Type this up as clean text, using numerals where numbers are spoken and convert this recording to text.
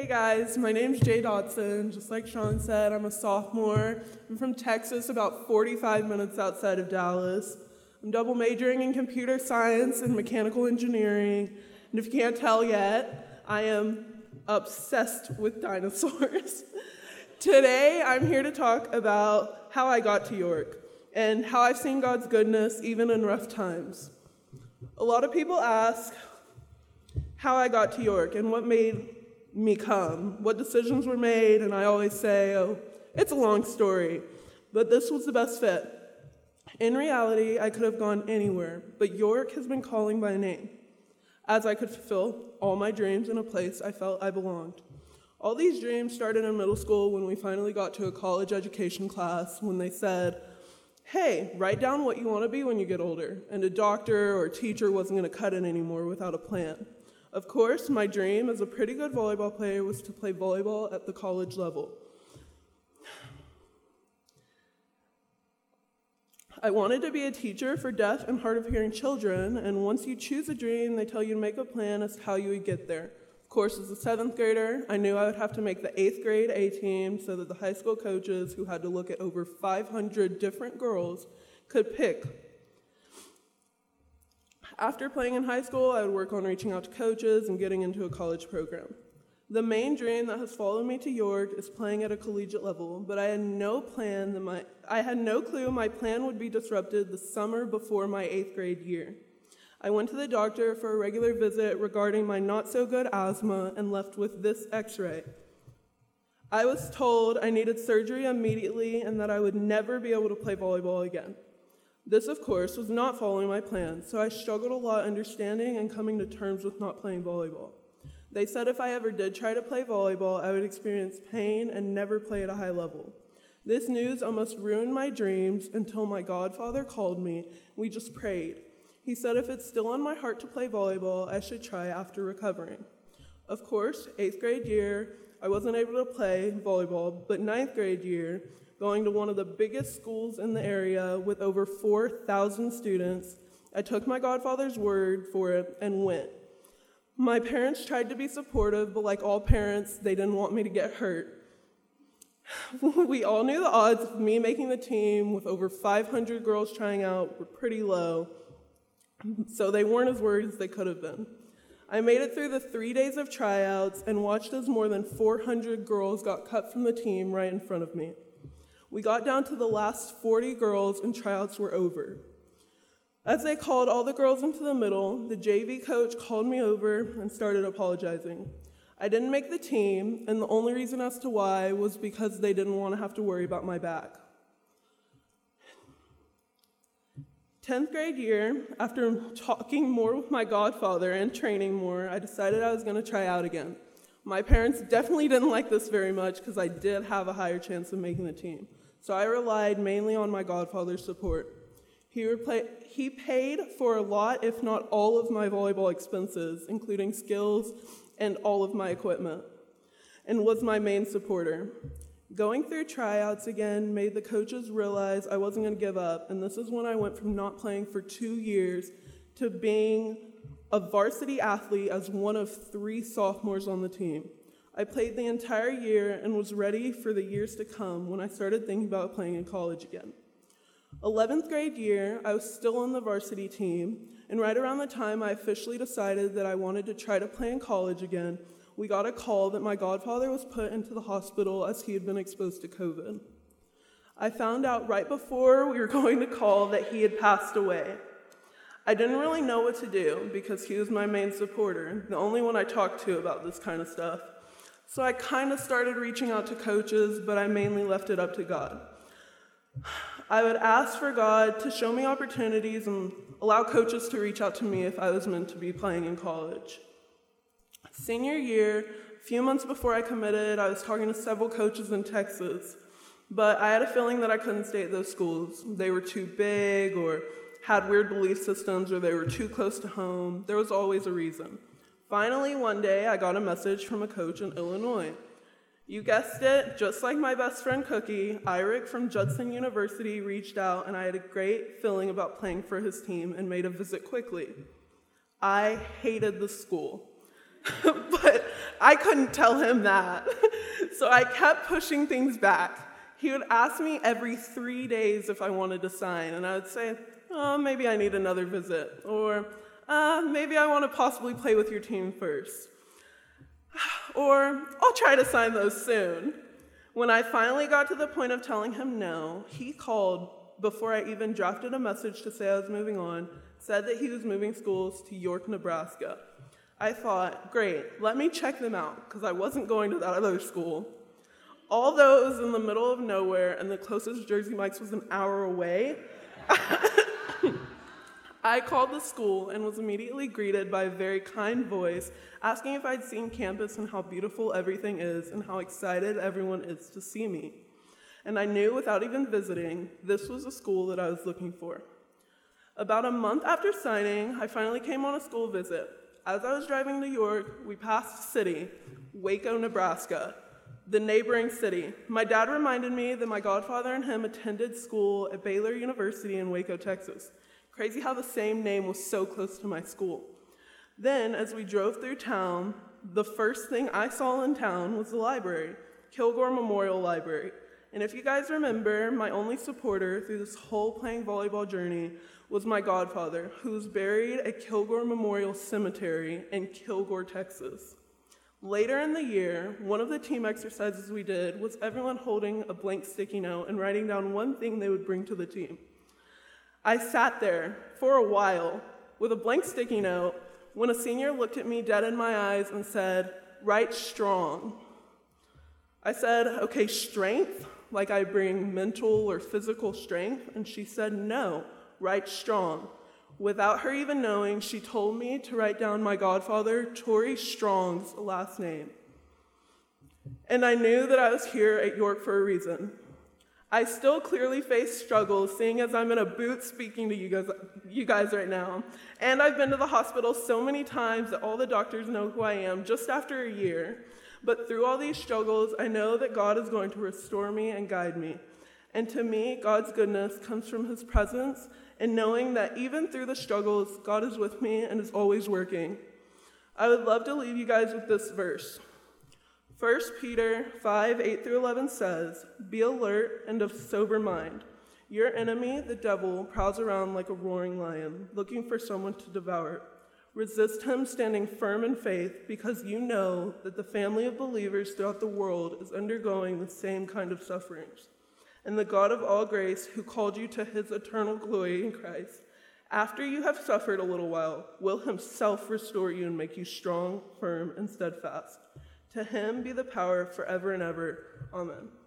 Hey guys, my name's Jay Dodson. Just like Sean said, I'm a sophomore. I'm from Texas, about 45 minutes outside of Dallas. I'm double majoring in computer science and mechanical engineering. And if you can't tell yet, I am obsessed with dinosaurs. Today, I'm here to talk about how I got to York and how I've seen God's goodness even in rough times. A lot of people ask how I got to York and what made me come, what decisions were made, and I always say, oh, it's a long story, but this was the best fit. In reality, I could have gone anywhere, but York has been calling my name, as I could fulfill all my dreams in a place I felt I belonged. All these dreams started in middle school when we finally got to a college education class when they said, hey, write down what you want to be when you get older, and a doctor or a teacher wasn't going to cut it anymore without a plan. Of course, my dream as a pretty good volleyball player was to play volleyball at the college level. I wanted to be a teacher for deaf and hard of hearing children, and once you choose a dream, they tell you to make a plan as to how you would get there. Of course, as a 7th grader, I knew I would have to make the 8th grade A team so that the high school coaches, who had to look at over 500 different girls, could pick. After playing in high school, I would work on reaching out to coaches and getting into a college program. The main dream that has followed me to York is playing at a collegiate level, but I had no clue my plan would be disrupted the summer before my 8th grade year. I went to the doctor for a regular visit regarding my not-so-good asthma and left with this x-ray. I was told I needed surgery immediately and that I would never be able to play volleyball again. This, of course, was not following my plan, so I struggled a lot understanding and coming to terms with not playing volleyball. They said if I ever did try to play volleyball, I would experience pain and never play at a high level. This news almost ruined my dreams until my godfather called me. We just prayed. He said if it's still on my heart to play volleyball, I should try after recovering. Of course, 8th grade year, I wasn't able to play volleyball, but 9th grade year, going to one of the biggest schools in the area with over 4,000 students, I took my godfather's word for it and went. My parents tried to be supportive, but like all parents, they didn't want me to get hurt. We all knew the odds of me making the team with over 500 girls trying out were pretty low, so they weren't as worried as they could have been. I made it through the 3 days of tryouts and watched as more than 400 girls got cut from the team right in front of me. We got down to the last 40 girls and tryouts were over. As they called all the girls into the middle, the JV coach called me over and started apologizing. I didn't make the team, and the only reason as to why was because they didn't want to have to worry about my back. 10th grade year, after talking more with my godfather and training more, I decided I was going to try out again. My parents definitely didn't like this very much because I did have a higher chance of making the team. So I relied mainly on my godfather's support. He paid for a lot, if not all, of my volleyball expenses, including skills and all of my equipment, and was my main supporter. Going through tryouts again made the coaches realize I wasn't going to give up, and this is when I went from not playing for 2 years to being a varsity athlete as one of 3 sophomores on the team. I played the entire year and was ready for the years to come when I started thinking about playing in college again. 11th grade year, I was still on the varsity team, and right around the time I officially decided that I wanted to try to play in college again, we got a call that my godfather was put into the hospital as he had been exposed to COVID. I found out right before we were going to call that he had passed away. I didn't really know what to do because he was my main supporter, the only one I talked to about this kind of stuff. So I kind of started reaching out to coaches, but I mainly left it up to God. I would ask for God to show me opportunities and allow coaches to reach out to me if I was meant to be playing in college. Senior year, a few months before I committed, I was talking to several coaches in Texas, but I had a feeling that I couldn't stay at those schools. They were too big or had weird belief systems or they were too close to home. There was always a reason. Finally, one day, I got a message from a coach in Illinois. You guessed it, just like my best friend Cookie, Irick from Judson University reached out, and I had a great feeling about playing for his team and made a visit quickly. I hated the school, but I couldn't tell him that. So I kept pushing things back. He would ask me every 3 days if I wanted to sign, and I would say, oh, maybe I need another visit, or maybe I want to possibly play with your team first, or I'll try to sign those soon. When I finally got to the point of telling him no, he called before I even drafted a message to say I was moving on, said that he was moving schools to York, Nebraska. I thought, great, let me check them out, because I wasn't going to that other school. Although it was in the middle of nowhere and the closest Jersey Mike's was an hour away, I called the school and was immediately greeted by a very kind voice asking if I'd seen campus and how beautiful everything is and how excited everyone is to see me. And I knew without even visiting, this was the school that I was looking for. About a month after signing, I finally came on a school visit. As I was driving to York, we passed a city, Waco, Nebraska, the neighboring city. My dad reminded me that my godfather and him attended school at Baylor University in Waco, Texas. Crazy how the same name was so close to my school. Then, as we drove through town, the first thing I saw in town was the library, Kilgore Memorial Library. And if you guys remember, my only supporter through this whole playing volleyball journey was my godfather, who was buried at Kilgore Memorial Cemetery in Kilgore, Texas. Later in the year, one of the team exercises we did was everyone holding a blank sticky note and writing down one thing they would bring to the team. I sat there for a while with a blank sticky note when a senior looked at me dead in my eyes and said, "Write strong." I said, "Okay, strength, like I bring mental or physical strength?" And she said, "No, write strong." Without her even knowing, she told me to write down my godfather, Torrey Strong's last name. And I knew that I was here at York for a reason. I still clearly face struggles, seeing as I'm in a booth speaking to you guys right now. And I've been to the hospital so many times that all the doctors know who I am just after a year. But through all these struggles, I know that God is going to restore me and guide me. And to me, God's goodness comes from his presence and knowing that even through the struggles, God is with me and is always working. I would love to leave you guys with this verse. 1 Peter 5:8-11 says, "Be alert and of sober mind. Your enemy, the devil, prowls around like a roaring lion, looking for someone to devour. Resist him, standing firm in faith, because you know that the family of believers throughout the world is undergoing the same kind of sufferings. And the God of all grace, who called you to his eternal glory in Christ, after you have suffered a little while, will himself restore you and make you strong, firm, and steadfast. To him be the power forever and ever. Amen."